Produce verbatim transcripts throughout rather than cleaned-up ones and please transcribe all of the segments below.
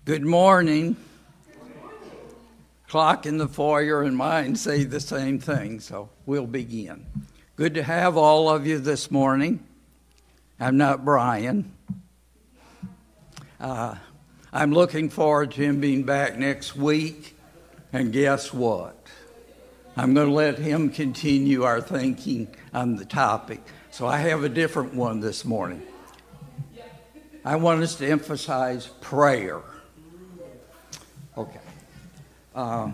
Good morning. Clock in the foyer and mine say the same thing, so we'll begin. Good to have all of you this morning. I'm not Brian. Uh, I'm looking forward to him being back next week, and guess what? I'm going to let him continue our thinking on the topic. So I have a different one this morning. I want us to emphasize prayer. Okay. Uh,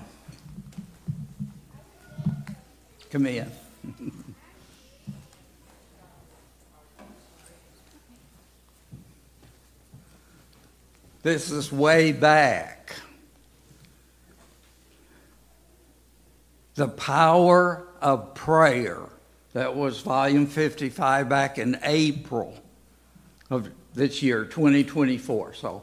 come in. This is way back. The Power of Prayer. That was volume fifty-five back in April of this year, twenty twenty-four. So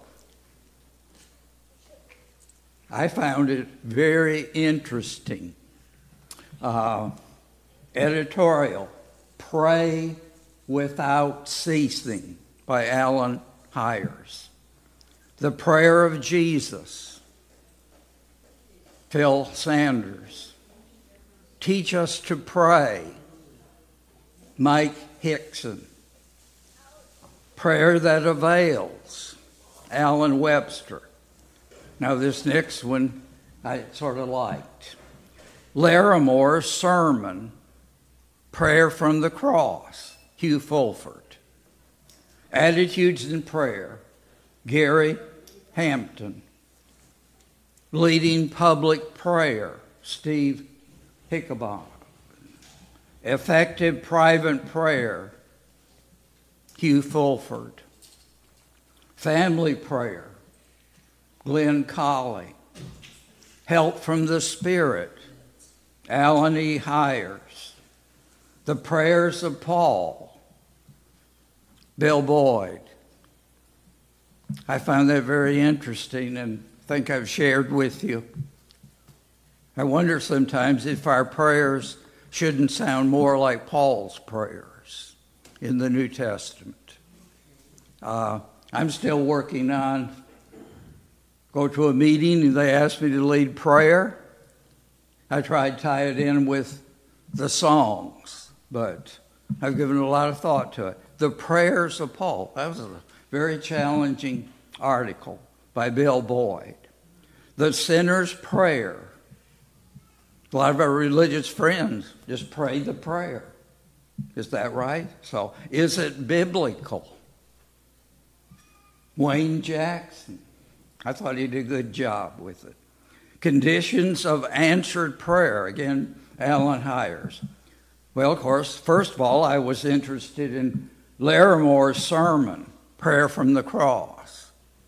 I found it very interesting. Uh, editorial, Pray Without Ceasing by Alan Hires. The Prayer of Jesus, Phil Sanders. Teach Us to Pray, Mike Hickson. Prayer That Avails, Alan Webster. Now this next one I sort of liked. Larimore's Sermon, Prayer from the Cross, Hugh Fulford. Attitudes in Prayer, Gary Hampton. Leading Public Prayer, Steve Hickabon. Effective Private Prayer, Hugh Fulford. Family Prayer, Glenn Colley. Help from the Spirit, Alan E. Hires. The Prayers of Paul, Bill Boyd. I found that very interesting and think I've shared with you. I wonder sometimes if our prayers shouldn't sound more like Paul's prayers in the New Testament. Uh, I'm still working on go to a meeting and they asked me to lead prayer. I tried to tie it in with the songs, but I've given a lot of thought to it. The Prayers of Paul. That was a very challenging article by Bill Boyd. The Sinner's Prayer. A lot of our religious friends just pray the prayer. Is that right? So, is it biblical? Wayne Jackson. I thought he did a good job with it. Conditions of Answered Prayer. Again, Alan Hires. Well, of course, first of all, I was interested in Larimore's sermon, Prayer from the Cross.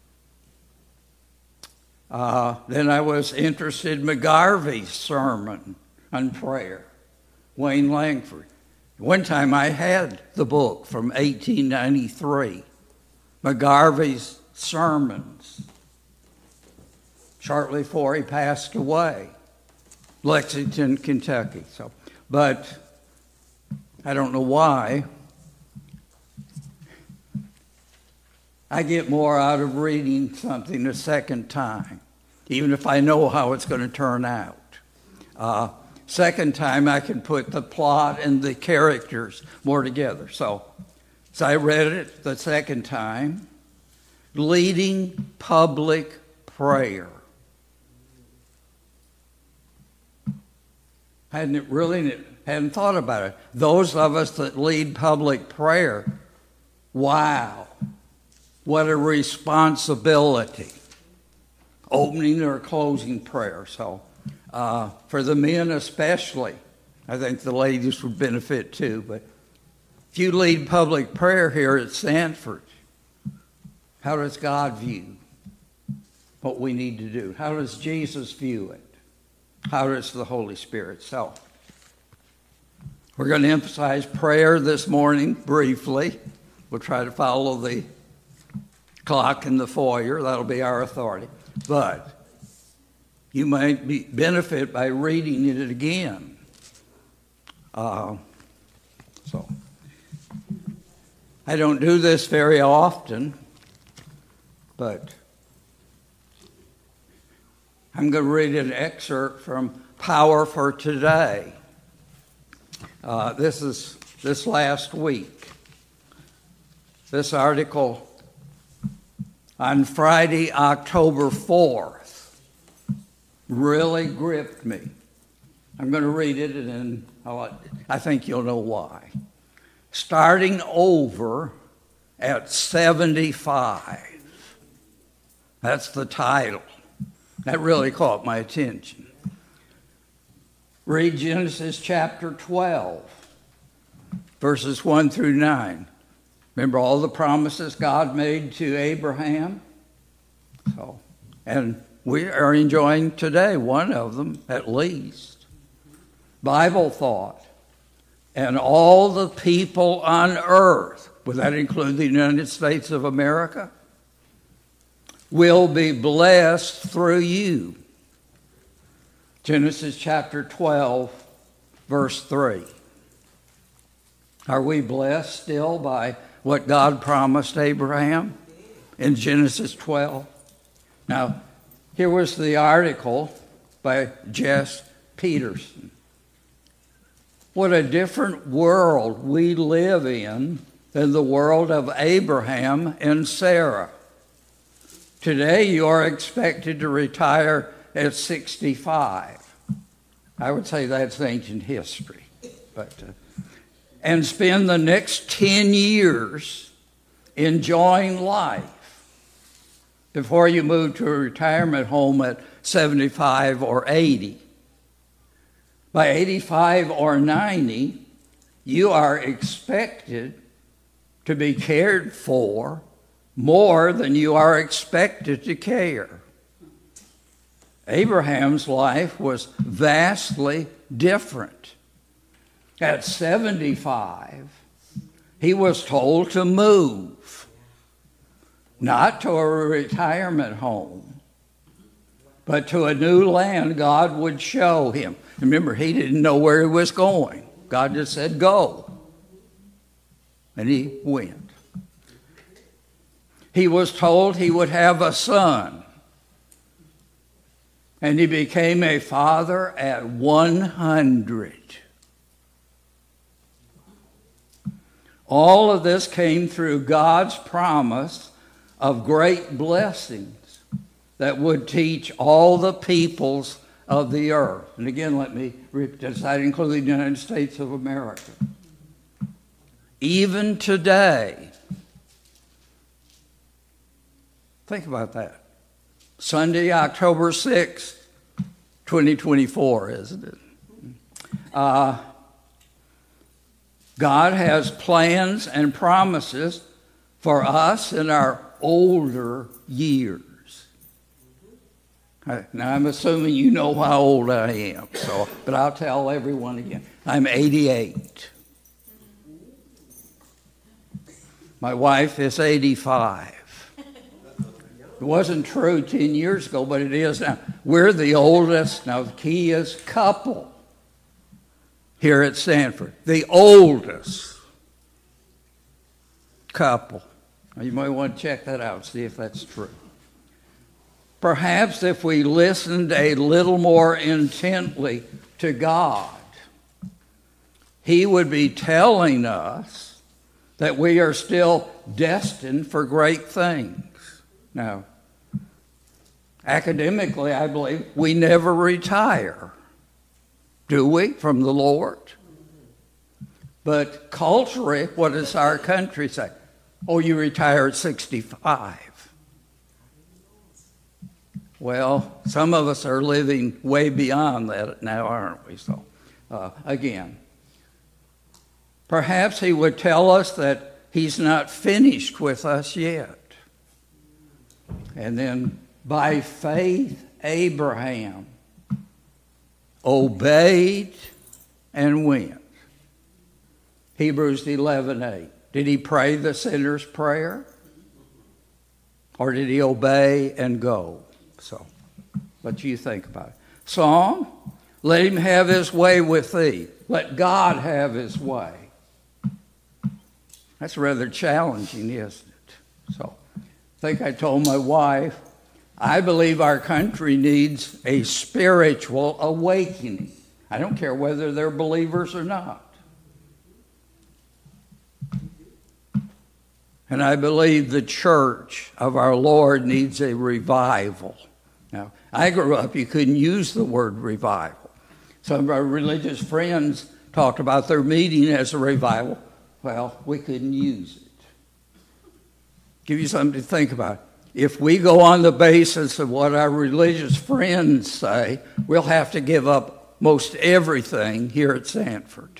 Uh, then I was interested in McGarvey's sermon on prayer, Wayne Langford. One time I had the book from eighteen ninety-three, McGarvey's sermons. Shortly before he passed away, Lexington, Kentucky. So, but I don't know why. I get more out of reading something a second time, even if I know how it's going to turn out. Uh, second time, I can put the plot and the characters more together. So, so I read it the second time. Leading Public Prayer. Hadn't really hadn't thought about it. Those of us that lead public prayer, wow, what a responsibility. Opening or closing prayer. So uh, for the men especially, I think the ladies would benefit too. But if you lead public prayer here at Sanford, how does God view what we need to do? How does Jesus view it? How does the Holy Spirit? So, we're going to emphasize prayer this morning briefly. We'll try to follow the clock in the foyer. That'll be our authority. But you might be, benefit by reading it again. Uh, so, I don't do this very often, but I'm going to read an excerpt from Power for Today. Uh, this is this last week. This article on Friday, October fourth, really gripped me. I'm going to read it, and then I'll, I think you'll know why. Starting over at seventy-five. That's the title. That really caught my attention. Read Genesis chapter twelve, verses one through nine. Remember all the promises God made to Abraham? So, and we are enjoying today one of them, at least. Bible thought. And all the people on earth, would that include the United States of America, will be blessed through you. Genesis chapter twelve, verse three. Are we blessed still by what God promised Abraham in Genesis twelve? Now, here was the article by Jess Peterson. What a different world we live in than the world of Abraham and Sarah. Today, you are expected to retire at sixty-five. I would say that's ancient history. But, uh, and spend the next ten years enjoying life before you move to a retirement home at seventy-five or eighty. By eighty-five or ninety, you are expected to be cared for more than you are expected to care. Abraham's life was vastly different. At seventy-five, he was told to move, not to a retirement home, but to a new land God would show him. Remember, he didn't know where he was going. God just said, go. And he went. He was told he would have a son. And he became a father at one hundred. All of this came through God's promise of great blessings that would teach all the peoples of the earth. And again, let me repeat, does that include the United States of America? Even today, think about that. Sunday, October sixth, twenty twenty-four, isn't it? Uh, God has plans and promises for us in our older years. Now, I'm assuming you know how old I am, so, but I'll tell everyone again. I'm eighty-eight. My wife is eighty-five. It wasn't true ten years ago, but it is now. We're the oldest, now the key is couple here at Sanford. The oldest couple. Now, you might want to check that out, see if that's true. Perhaps if we listened a little more intently to God, He would be telling us that we are still destined for great things. Now, academically, I believe we never retire, do we, from the Lord? But culturally, what does our country say? Oh, you retire at sixty-five. Well, some of us are living way beyond that now, aren't we? So, uh, again, perhaps He would tell us that He's not finished with us yet. And then, by faith, Abraham obeyed and went. Hebrews eleven eight. Did he pray the sinner's prayer? Or did he obey and go? So, what do you think about it? Song, let him have his way with thee. Let God have his way. That's rather challenging, isn't it? So, I think I told my wife I believe our country needs a spiritual awakening. I don't care whether they're believers or not. And I believe the church of our Lord needs a revival. Now, I grew up, you couldn't use the word revival. Some of our religious friends talked about their meeting as a revival. Well, we couldn't use it. Give you something to think about. If we go on the basis of what our religious friends say, we'll have to give up most everything here at Sanford.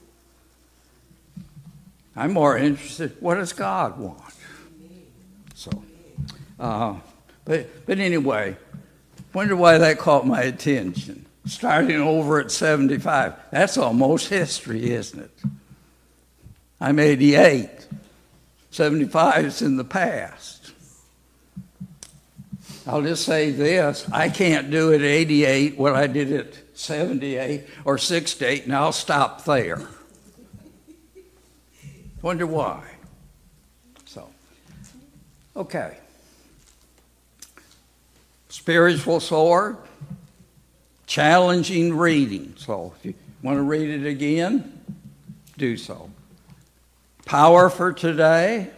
I'm more interested, what does God want? So, uh, but, but anyway, wonder why that caught my attention. Starting over at seventy-five, that's almost history, isn't it? I'm eighty-eight. seventy-five is in the past. I'll just say this, I can't do at eighty-eight what I did at seventy-eight or sixty-eight, and I'll stop there. Wonder why. So, okay. Spiritual sword, challenging reading. So if you want to read it again, do so. Power for today.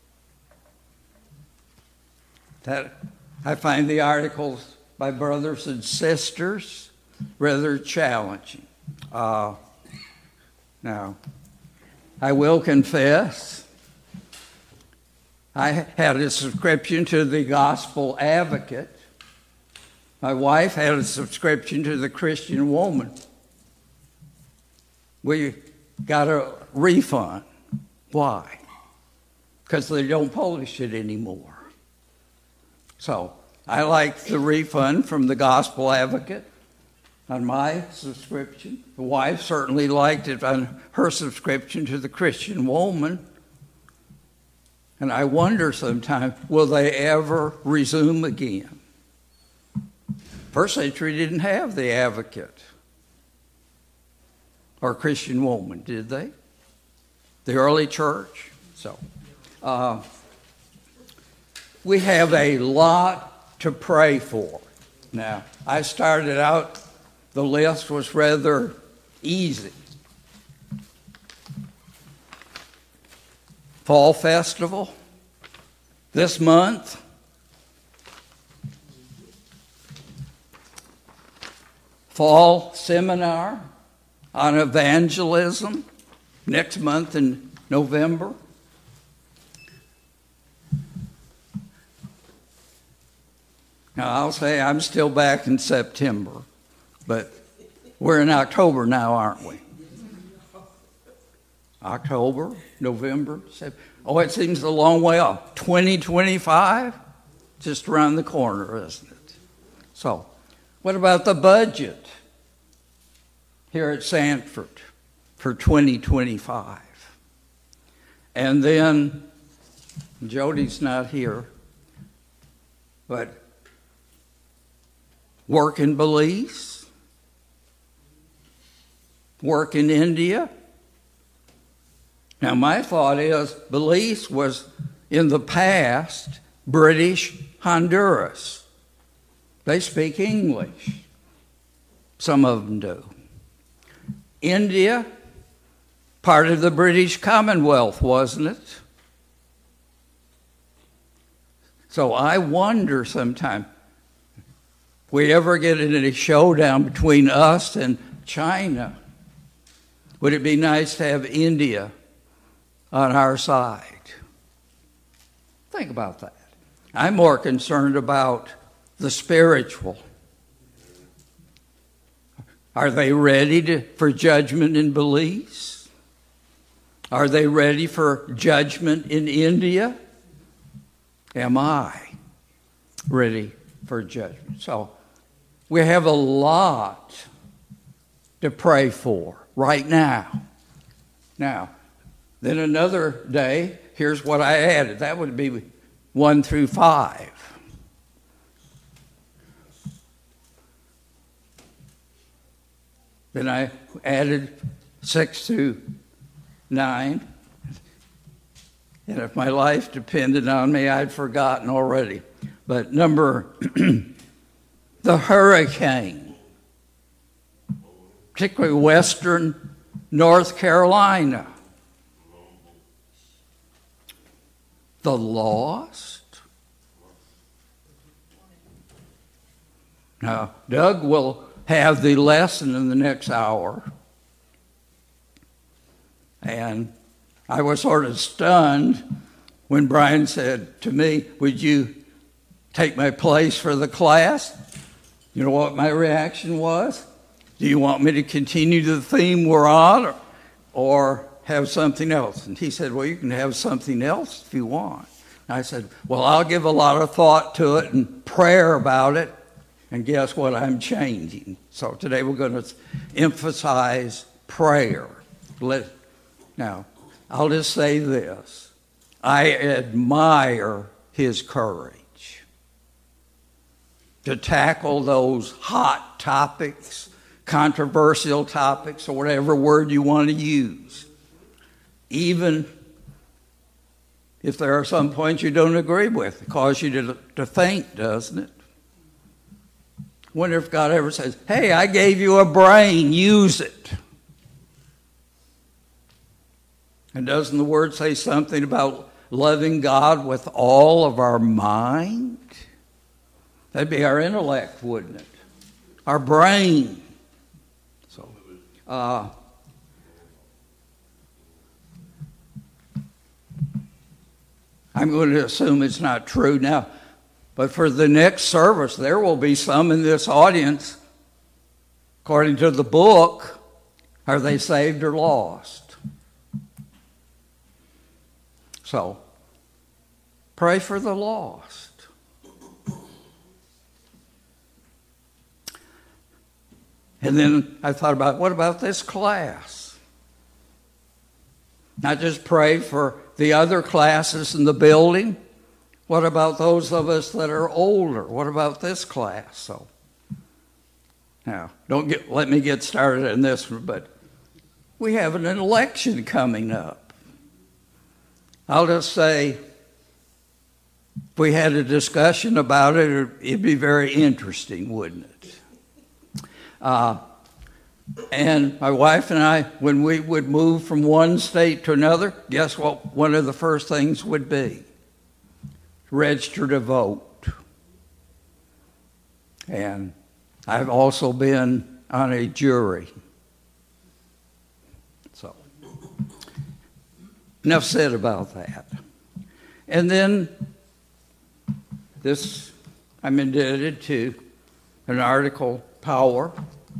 That I find the articles by brothers and sisters rather challenging. Uh, now, I will confess, I had a subscription to the Gospel Advocate. My wife had a subscription to the Christian Woman. We got a refund. Why? Because they don't publish it anymore. So I liked the refund from the Gospel Advocate on my subscription. The wife certainly liked it on her subscription to the Christian Woman. And I wonder sometimes, will they ever resume again? First century didn't have the Advocate or Christian Woman, did they? The early church. So, uh, we have a lot to pray for. Now, I started out, the list was rather easy. Fall Festival this month. Fall Seminar on Evangelism next month in November. Now, I'll say I'm still back in September, but we're in October now, aren't we? October, November, September. Oh, it seems a long way off. twenty twenty-five, just around the corner, isn't it? So, what about the budget here at Sanford for twenty twenty-five? And then, Jody's not here, but work in Belize, work in India. Now, my thought is Belize was, in the past, British Honduras. They speak English. Some of them do. India, part of the British Commonwealth, wasn't it? So I wonder sometimes, if we ever get into a showdown between us and China, would it be nice to have India on our side? Think about that. I'm more concerned about the spiritual. Are they ready to, for judgment in Belize? Are they ready for judgment in India? Am I ready for judgment? So we have a lot to pray for right now. Now, then another day, here's what I added. That would be one through five. Then I added six through nine. And if my life depended on me, I'd forgotten already. But number, the hurricane, particularly western North Carolina. The lost. Now, Doug will have the lesson in the next hour. And I was sort of stunned when Brian said to me, would you take my place for the class? You know what my reaction was? Do you want me to continue the theme we're on or, or have something else? And he said, well, you can have something else if you want. And I said, well, I'll give a lot of thought to it and prayer about it. And guess what? I'm changing. So today we're going to emphasize prayer. Let, now, I'll just say this. I admire his courage to tackle those hot topics, controversial topics, or whatever word you want to use. Even if there are some points you don't agree with, it causes you to, to think, doesn't it? I wonder if God ever says, hey, I gave you a brain, use it. And doesn't the word say something about loving God with all of our mind? That'd be our intellect, wouldn't it? Our brain. So, uh, I'm going to assume it's not true now, but for the next service, there will be some in this audience, according to the book, are they saved or lost? So, pray for the lost. And then I thought about, what about this class? Not just pray for the other classes in the building. What about those of us that are older? What about this class? So, now, don't get, let me get started in this one, but we have an election coming up. I'll just say, if we had a discussion about it, it'd be very interesting, wouldn't it? Uh, and my wife and I, when we would move from one state to another, guess what one of the first things would be? Register to vote. And I've also been on a jury. So, enough said about that. And then this, I'm indebted to an article, Power.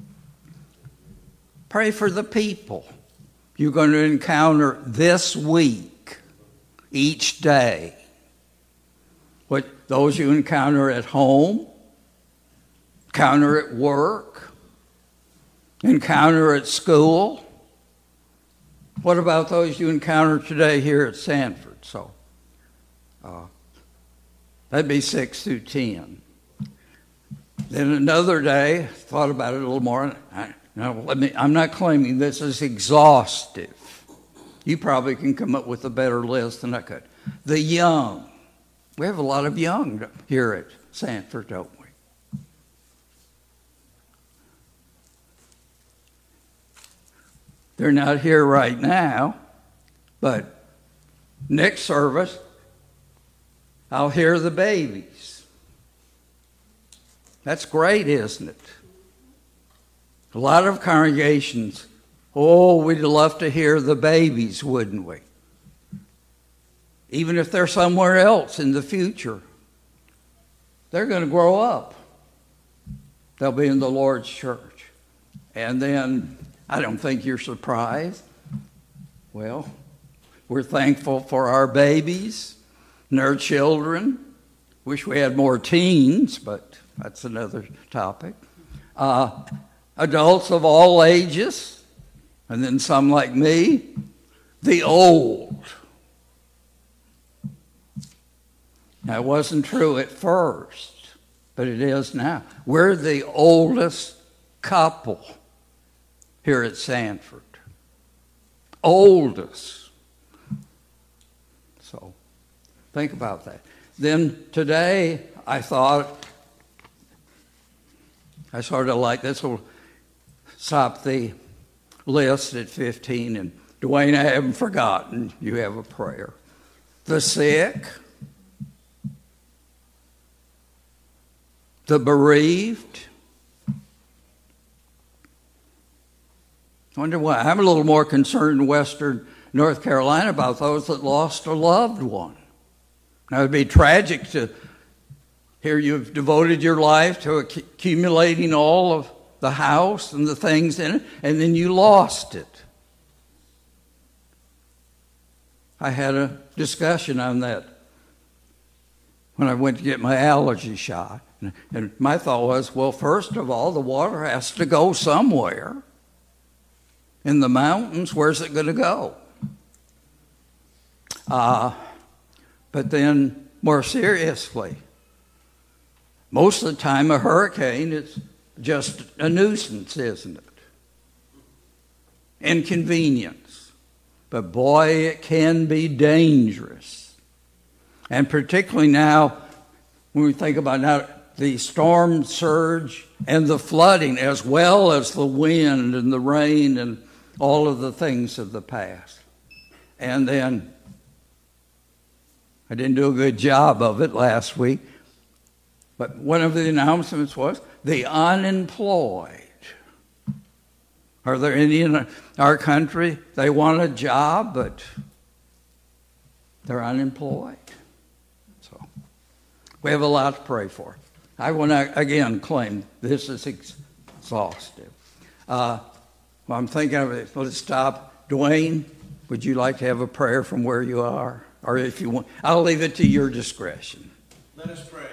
Pray for the people you're going to encounter this week, each day. What those you encounter at home, encounter at work, encounter at school. What about those you encounter today here at Sanford? So uh, that'd be six through ten. Then another day, thought about it a little more. I, now, let me, I'm not claiming this is exhaustive. You probably can come up with a better list than I could. The young. We have a lot of young here at Sanford, don't we? They're not here right now, but next service, I'll hear the babies. That's great, isn't it? A lot of congregations, oh, we'd love to hear the babies, wouldn't we? Even if they're somewhere else in the future, they're going to grow up. They'll be in the Lord's church. And then, I don't think you're surprised. Well, we're thankful for our babies and their children. Wish we had more teens, but that's another topic. Uh, adults of all ages, and then some like me, the old. Now, it wasn't true at first, but it is now. We're the oldest couple here at Sanford. Oldest. So, think about that. then today I thought, I sort of like this will stop the list at fifteen. And Dwayne, I haven't forgotten, you have a prayer. The sick, the bereaved. I wonder why. I'm a little more concerned in Western North Carolina about those that lost a loved one. Now, it would be tragic to hear you've devoted your life to accumulating all of the house and the things in it, and then you lost it. I had a discussion on that when I went to get my allergy shot. And my thought was, well, first of all, the water has to go somewhere. In the mountains, where's it going to go? Uh, but then, more seriously, most of the time a hurricane is just a nuisance, isn't it? Inconvenience. But boy, it can be dangerous. And particularly now, when we think about now the storm surge and the flooding, as well as the wind and the rain and all of the things of the past. And then, I didn't do a good job of it last week, but one of the announcements was the unemployed. Are there any in our country, they want a job, but they're unemployed? So, we have a lot to pray for. I want to, again, claim this is exhaustive. Uh, well, I'm thinking of it. Let's stop. Dwayne, would you like to have a prayer from where you are? Or if you want, I'll leave it to your discretion. Let us pray.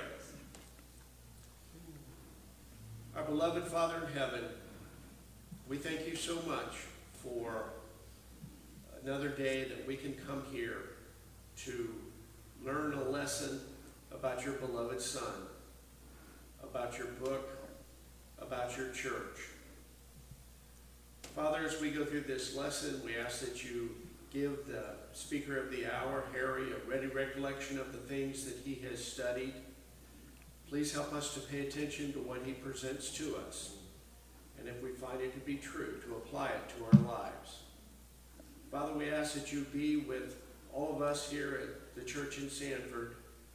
Our beloved Father in heaven, we thank you so much for another day that we can come here to learn a lesson about your beloved Son, about your book, about your church. Father, as we go through this lesson, we ask that you give the speaker of the hour, Harry, a ready recollection of the things that he has studied. Please help us to pay attention to what he presents to us, and if we find it to be true, to apply it to our lives. Father, we ask that you be with all of us here at the church in Sanford.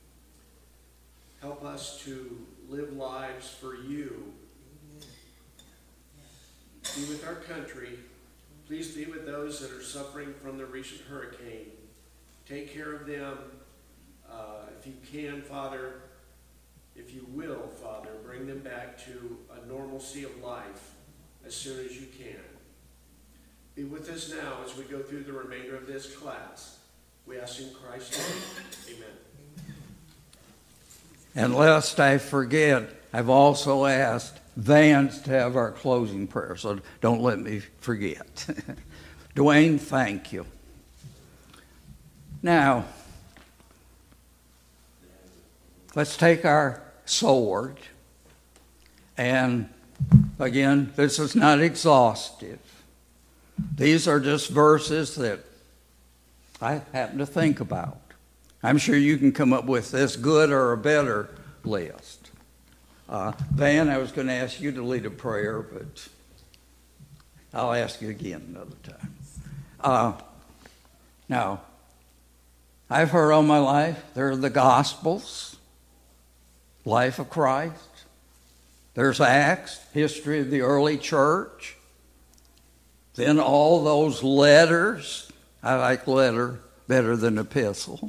Help us to live lives for you. Be with our country. Please be with those that are suffering from the recent hurricane. Take care of them. Uh, if you can, Father, if you will, Father, bring them back to a normalcy of life as soon as you can. Be with us now as we go through the remainder of this class. We ask in Christ's name. Amen. And lest I forget, I've also asked Vance to have our closing prayer, so don't let me forget. Dwayne, thank you. Now, let's take our sword, and again, this is not exhaustive. These are just verses that I happen to think about. I'm sure you can come up with this good or a better list. Uh, Van, I was going to ask you to lead a prayer, but I'll ask you again another time. Uh, now, I've heard all my life, there are the Gospels, life of Christ. There's Acts, history of the early church. Then all those letters. I like letter better than epistle.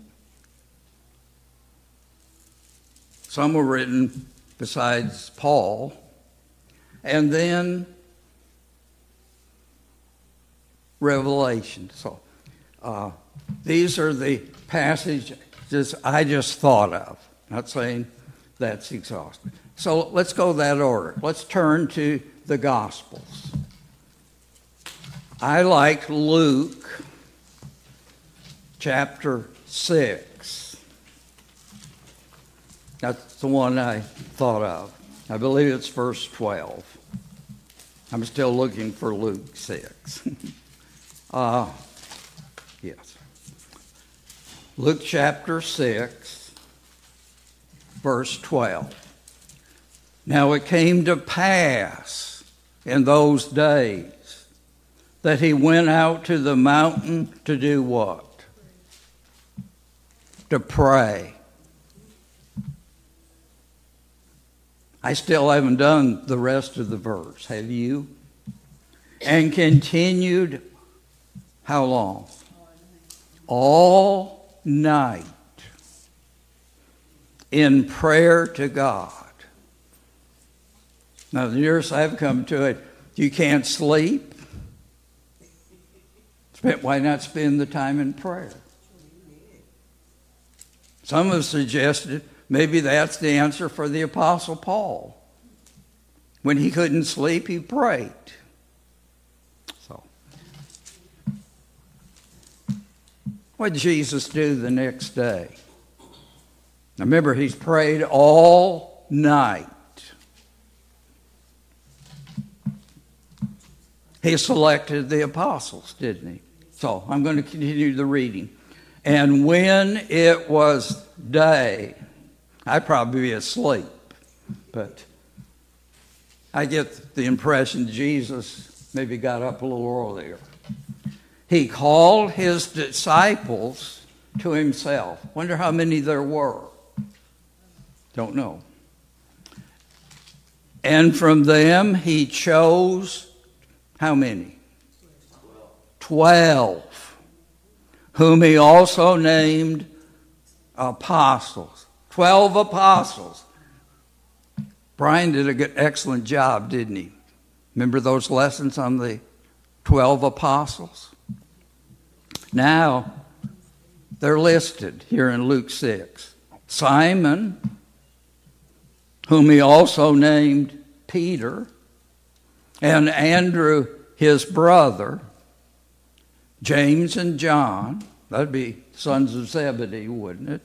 Some were written besides Paul. And then Revelation. So uh, these are the passages I just thought of. Not saying that's exhaustive. So let's go that order. Let's turn to the Gospels. I like Luke chapter six. That's the one I thought of. I believe it's verse twelve. I'm still looking for Luke six. uh, yes. Luke chapter six. verse twelve. Now it came to pass in those days that he went out to the mountain to do what? To pray. I still haven't done the rest of the verse. Have you? And continued how long? All night in prayer to God. Now, the nearest I've come to it, you can't sleep. Why not spend the time in prayer? Some have suggested maybe that's the answer for the Apostle Paul. When he couldn't sleep, he prayed. So, what did Jesus do the next day? Now remember, he's prayed all night. He selected the apostles, didn't he? So I'm going to continue the reading. And when it was day, I'd probably be asleep, but I get the impression Jesus maybe got up a little earlier. He called his disciples to himself. Wonder how many there were. Don't know. And from them he chose how many? Twelve. Whom he also named apostles. Twelve apostles. Brian did a good, excellent job, didn't he? Remember those lessons on the twelve apostles? Now, they're listed here in Luke six. Simon, whom he also named Peter, and Andrew, his brother, James and John. That'd be sons of Zebedee, wouldn't it?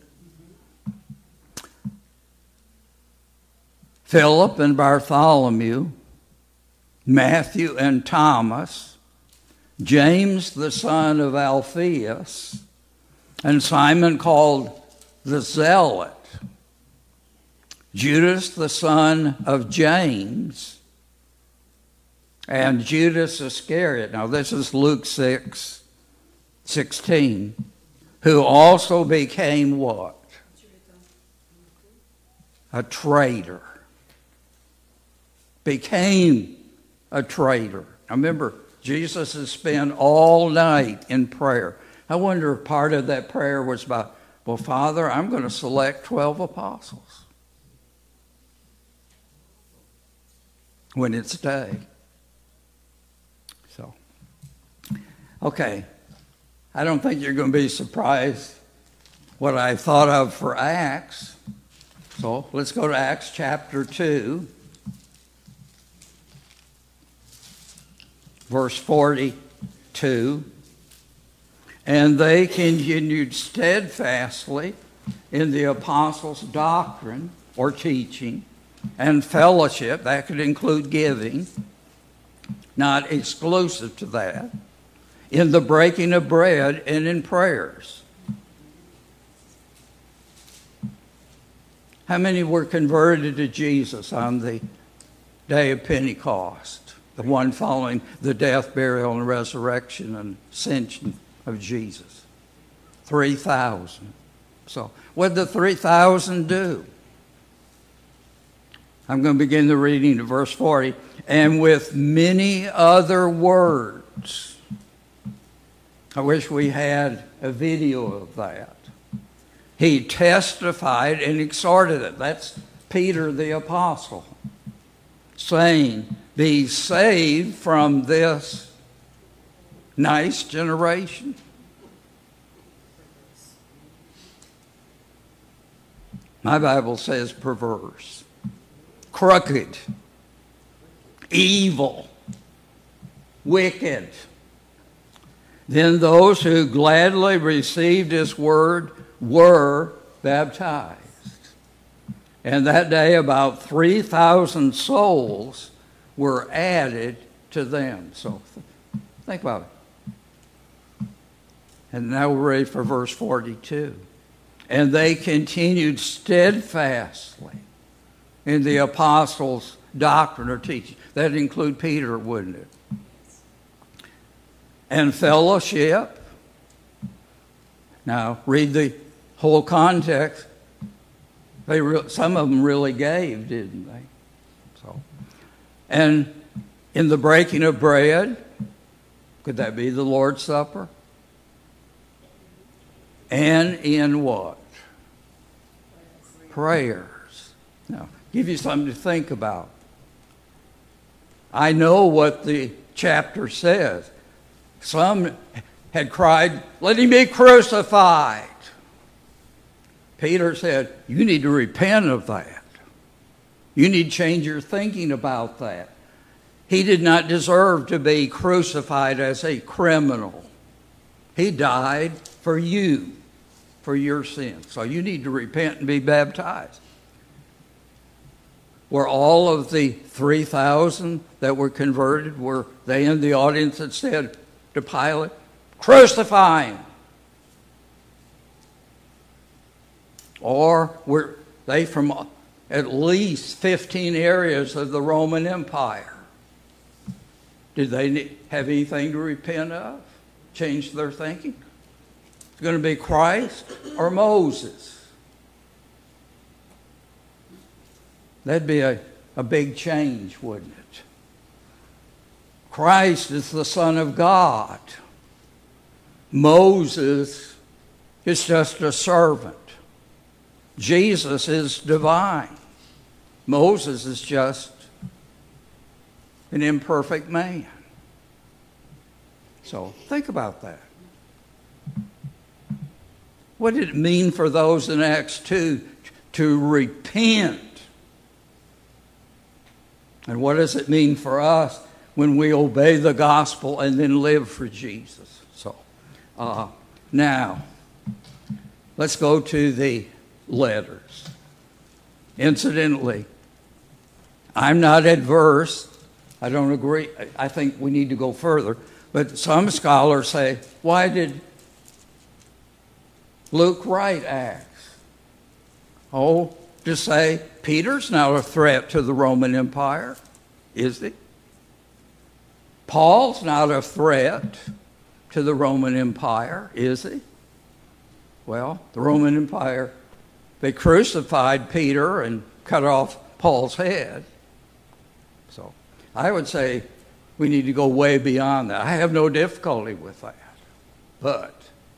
Philip and Bartholomew, Matthew and Thomas, James the son of Alphaeus, and Simon called the Zealot, Judas the son of James, and Judas Iscariot. Now this is Luke six sixteen, who also became what? A traitor. Became a traitor. Now remember, Jesus has spent all night in prayer. I wonder if part of that prayer was about, well, Father, I'm going to select twelve apostles when it's day. So, okay. I don't think you're going to be surprised what I thought of for Acts. So let's go to Acts chapter two. Verse forty-two, and they continued steadfastly in the apostles' doctrine or teaching and fellowship. That could include giving, not exclusive to that, in the breaking of bread and in prayers. How many were converted to Jesus on the day of Pentecost? The one following the death, burial, and resurrection and ascension of Jesus. three thousand. So, what did the three thousand do? I'm going to begin the reading to verse forty. And with many other words. I wish we had a video of that. He testified and exhorted it. That's Peter the apostle. Saying, be saved from this nice generation. My Bible says perverse, crooked, evil, wicked. Then those who gladly received his word were baptized. And that day about three thousand souls were added to them. So think about it. And now we're ready for verse forty-two. And they continued steadfastly in the apostles' doctrine or teaching. That'd include Peter, wouldn't it? And fellowship. Now, read the whole context. They re- some of them really gave, didn't they? So, and in the breaking of bread, could that be the Lord's Supper? And in what? Prayers. Now, give you something to think about. I know what the chapter says. Some had cried, "Let him be crucified." Peter said, you need to repent of that. You need to change your thinking about that. He did not deserve to be crucified as a criminal. He died for you, for your sins. So you need to repent and be baptized. Were all of the three thousand that were converted, were they in the audience that said to Pilate, "Crucify him"? Or were they from at least fifteen areas of the Roman Empire? Did they have anything to repent of? Change their thinking? It's going to be Christ or Moses. That'd be a, a big change, wouldn't it? Christ is the Son of God. Moses is just a servant. Jesus is divine. Moses is just an imperfect man. So think about that. What did it mean for those in Acts two to repent? And what does it mean for us when we obey the gospel and then live for Jesus? So uh, now, let's go to the letters. Incidentally, I'm not adverse. I don't agree. I think we need to go further. But some scholars say, why did Luke write Acts? Oh, to say Peter's not a threat to the Roman Empire, is he? Paul's not a threat to the Roman Empire, is he? Well, the Roman Empire, they crucified Peter and cut off Paul's head. So I would say we need to go way beyond that. I have no difficulty with that. But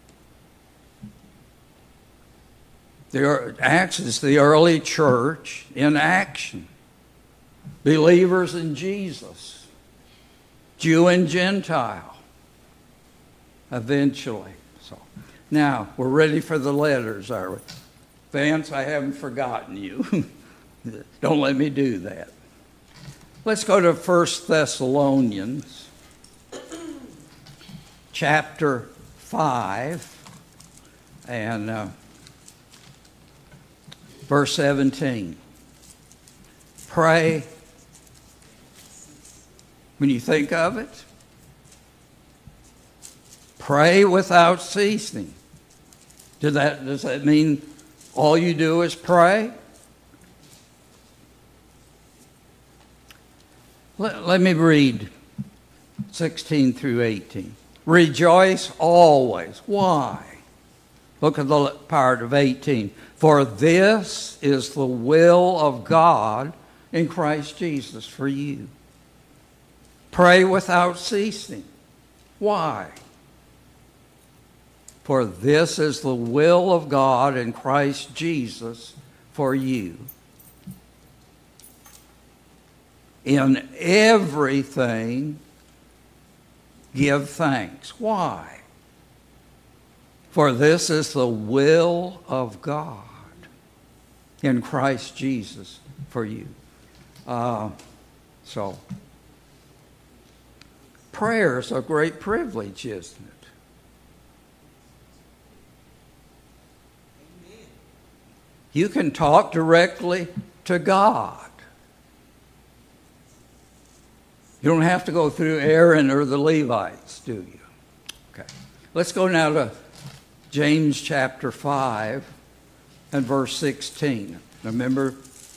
the Acts is the early church in action. Believers in Jesus. Jew and Gentile. Eventually. So now we're ready for the letters, are we? Vance, I haven't forgotten you. Don't let me do that. Let's go to First Thessalonians chapter five and uh, verse seventeen. Pray when you think of it. Pray without ceasing. Does that, does that mean all you do is pray? Let, let me read sixteen through eighteen. Rejoice always. Why? Look at the part of eighteen. For this is the will of God in Christ Jesus for you. Pray without ceasing. Why? For this is the will of God in Christ Jesus for you. In everything, give thanks. Why? For this is the will of God in Christ Jesus for you. Uh, so, prayer is a great privilege, isn't it? Amen. You can talk directly to God. You don't have to go through Aaron or the Levites, do you? Okay. Let's go now to James chapter five and verse sixteen. Remember,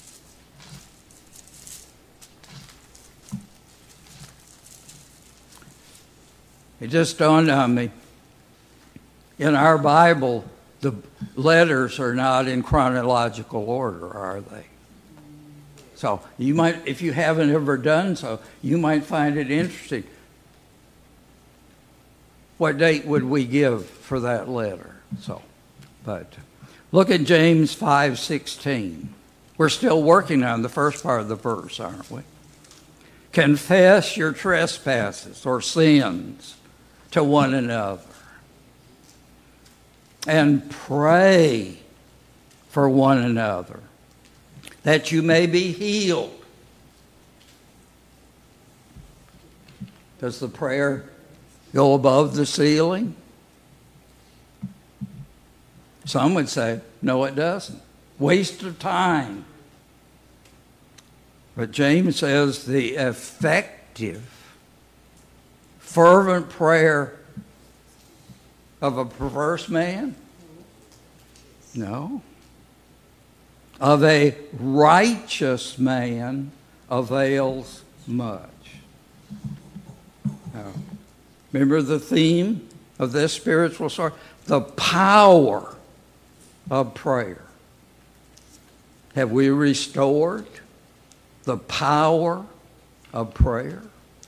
it just dawned on me. In our Bible, the letters are not in chronological order, are they? So you might, if you haven't ever done so, you might find it interesting. What date would we give for that letter? So, but look at James five sixteen. We're still working on the first part of the verse, aren't we? Confess your trespasses or sins to one another, and pray for one another, that you may be healed. Does the prayer go above the ceiling? Some would say, no, it doesn't. Waste of time. But James says the effective, fervent prayer of a perverse man? No. Of a righteous man avails much. Now, remember the theme of this spiritual story? The power of prayer. Have we restored the power of prayer?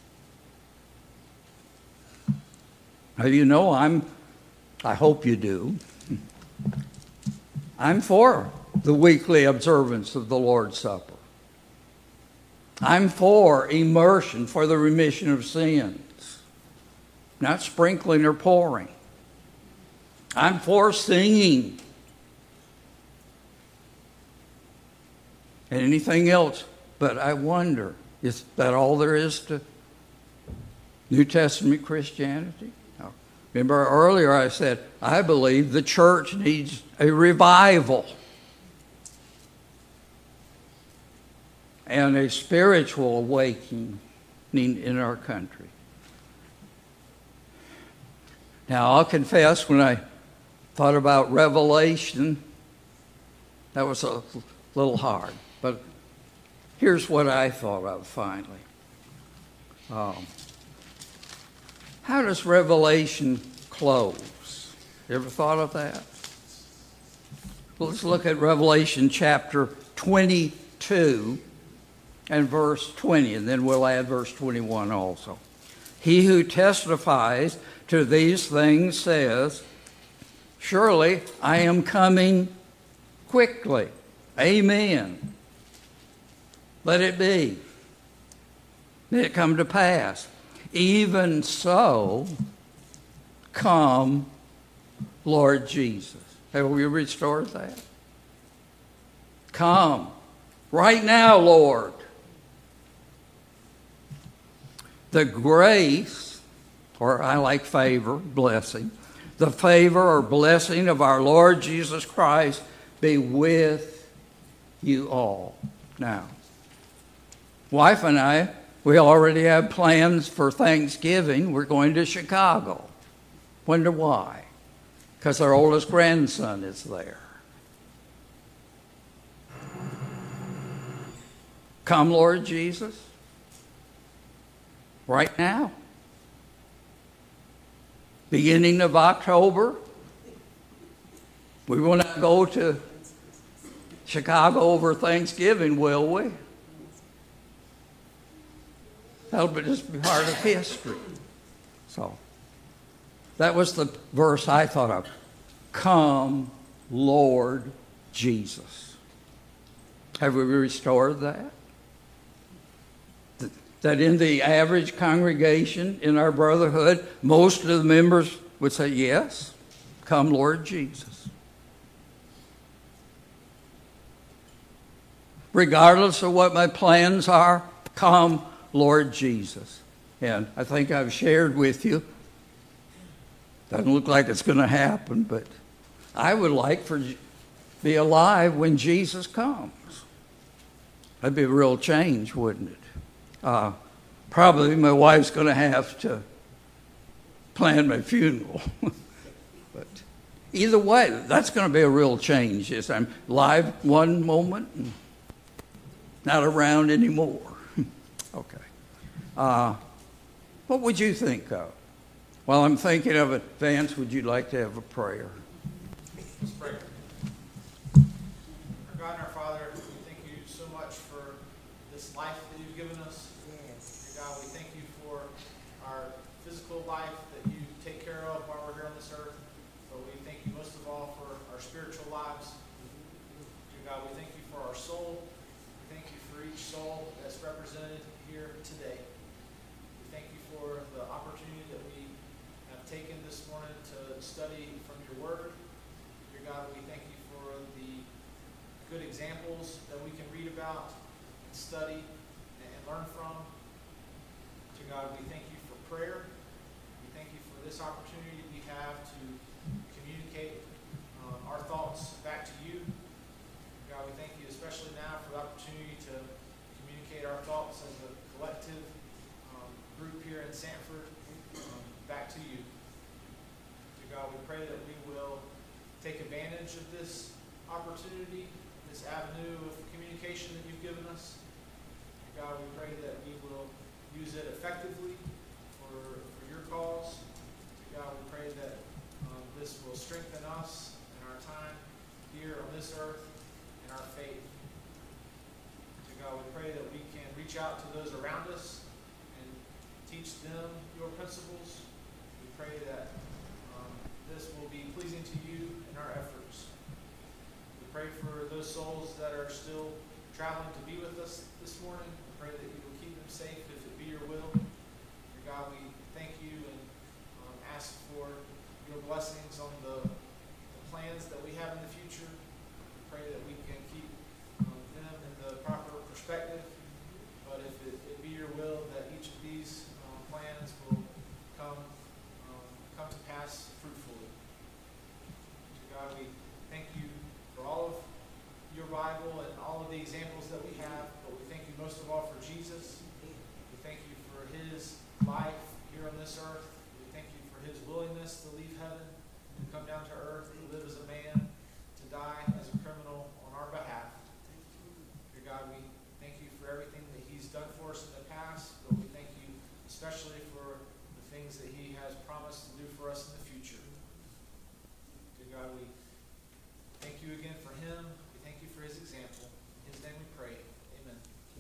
Now, you know, I'm, I hope you do, I'm for the weekly observance of the Lord's Supper. I'm for immersion for the remission of sins, not sprinkling or pouring. I'm for singing. And anything else. But I wonder, is that all there is to New Testament Christianity? No. Remember earlier I said, I believe the church needs a revival and a spiritual awakening in our country. Now, I'll confess, when I thought about Revelation, that was a little hard. But here's what I thought of finally. Um, how does Revelation close? You ever thought of that? Well, let's look at Revelation chapter twenty-two and verse twenty, and then we'll add verse twenty-one also. He who testifies to these things says, surely I am coming quickly. Amen. Let it be. Let it come to pass. Even so, come, Lord Jesus. Have we restored that? Come. Right now, Lord. The grace, or I like favor, blessing, the favor or blessing of our Lord Jesus Christ be with you all. Now, wife and I, we already have plans for Thanksgiving. We're going to Chicago. Wonder why? Because our oldest grandson is there. Come, Lord Jesus. Right now. Beginning of October. We will not go to Chicago over Thanksgiving, will we? That'll be just be part of history. So, that was the verse I thought of. Come, Lord Jesus. Have we restored that? That in the average congregation, in our brotherhood, most of the members would say, yes, come, Lord Jesus. Regardless of what my plans are, come, Lord Jesus. And I think I've shared with you, doesn't look like it's going to happen, but I would like for be alive when Jesus comes. That'd be a real change, wouldn't it? Uh, probably my wife's going to have to plan my funeral. But either way, that's going to be a real change. Yes, I'm live one moment, and not around anymore. Okay. Uh, what would you think of? While I'm thinking of it, Vance, would you like to have a prayer? Let's pray. Our God and our Father, we thank you so much for this life that you've given us. Yes. Dear God, we thank you for our physical life that you take care of while we're here on this earth. But we thank you most of all for our spiritual lives. Dear God, we thank you for our soul. We thank you for each soul that's represented here today. We thank you for the opportunity that we have taken this morning to study from your word. Dear God, we thank you for the good examples that we can read about and study and learn from. Dear God, we thank you for prayer. We thank you for this opportunity we have to communicate um, our thoughts back to you. Dear God, we thank you especially now for the opportunity to communicate our thoughts as a collective um, group here in Sanford um, back to you. Dear God, we pray that we will take advantage of this opportunity, this avenue of communication that you've given us. Dear God, we pray that we will use it effectively for, for your cause. Dear God, we pray that um, this will strengthen us in our time here on this earth and our faith. Dear God, we pray that we can reach out to those around us and teach them your principles. We pray that um, this will be pleasing to you in our efforts. We pray for those souls that are still traveling to be with us this morning. We pray that you will keep them safe if it be your will. Dear God, we thank you and um, ask for your blessings on the, the plans that we have in the future. We pray that we can keep um, them in the proper perspective. But if it, it be your will that each of these um, plans will come um, come to pass fruitfully. Dear God, we thank you for all of your Bible and all of the examples that we have, but we thank you most of all for Jesus. We thank you for his life here on this earth. We thank you for his willingness to leave heaven, to come down to earth, to live as a man, to die as a criminal on our behalf. Dear God, we thank you for everything that he's done for us in the past, but we thank you especially for the things that he has promised to do for us in the future. Dear God, we thank you again for him. We thank you for his example. In his name we pray. Amen.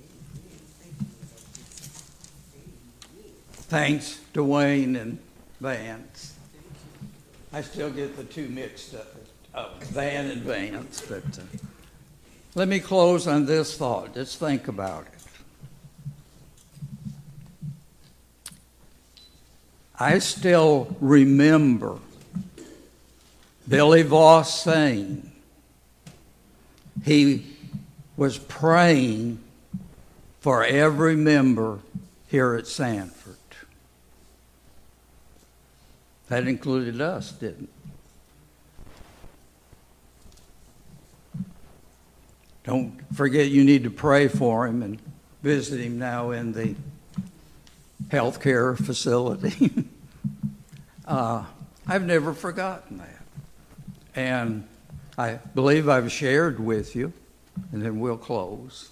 Thanks, Dwayne and Vance. I still get the two mixed up, uh, Van and Vance. But uh, let me close on this thought. Just think about it. I still remember Billy Voss saying he was praying for every member here at Sanford. That included us, didn't it? Don't forget you need to pray for him and visit him now in the healthcare facility. uh, I've never forgotten that. And I believe I've shared with you, and then we'll close.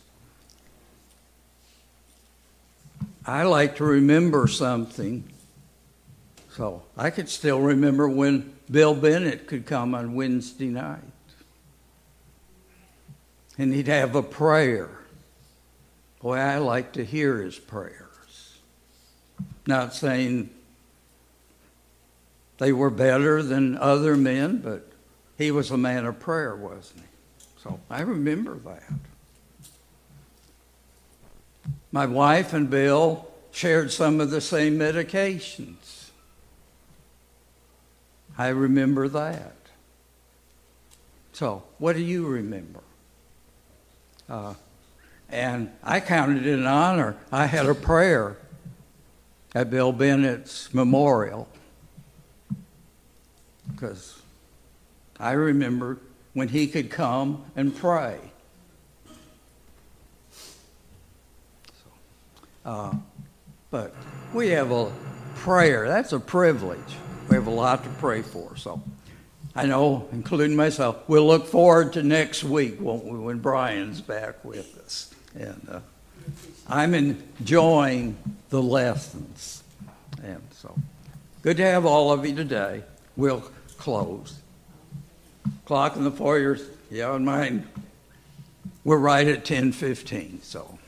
I like to remember something. So I could still remember when Bill Bennett could come on Wednesday night. And he'd have a prayer. Boy, I like to hear his prayers. Not saying they were better than other men, but he was a man of prayer, wasn't he? So I remember that. My wife and Bill shared some of the same medications. I remember that. So what do you remember? Uh, and I counted it an honor. I had a prayer at Bill Bennett's memorial because I remember when he could come and pray. So, uh, but we have a prayer. That's a privilege. We have a lot to pray for. So I know, including myself, we'll look forward to next week, won't we, when Brian's back with us. And uh, I'm enjoying the lessons. And so, good to have all of you today. We'll close. Clock in the foyer, yeah, on mine, we're right at ten fifteen, so.